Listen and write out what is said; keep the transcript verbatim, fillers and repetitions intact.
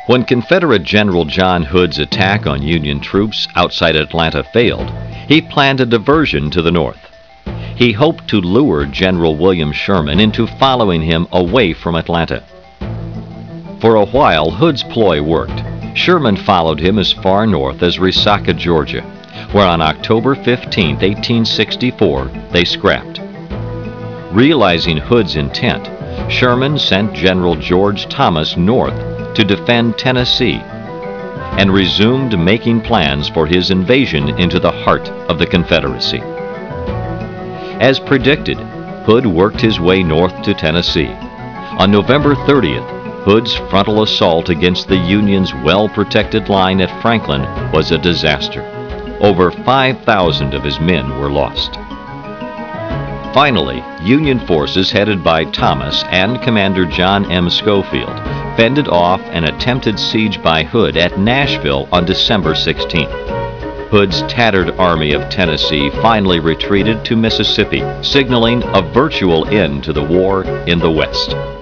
When Confederate General John Hood's attack on Union troops outside Atlanta failed, he planned a diversion to the north. He hoped to lure General William Sherman into following him away from Atlanta. For a while, Hood's ploy worked. Sherman followed him as far north as Resaca, Georgia, where on October fifteenth, eighteen sixty-four, they scrapped. Realizing Hood's intent, Sherman sent General George Thomas north to defend Tennessee and resumed making plans for his invasion into the heart of the Confederacy. As predicted, Hood worked his way north to Tennessee. On November thirtieth, Hood's frontal assault against the Union's well-protected line at Franklin was a disaster. Over five thousand of his men were lost. Finally, Union forces headed by Thomas and Commander John M. Schofield fended off an attempted siege by Hood at Nashville on December sixteenth. Hood's tattered Army of Tennessee finally retreated to Mississippi, signaling a virtual end to the war in the West.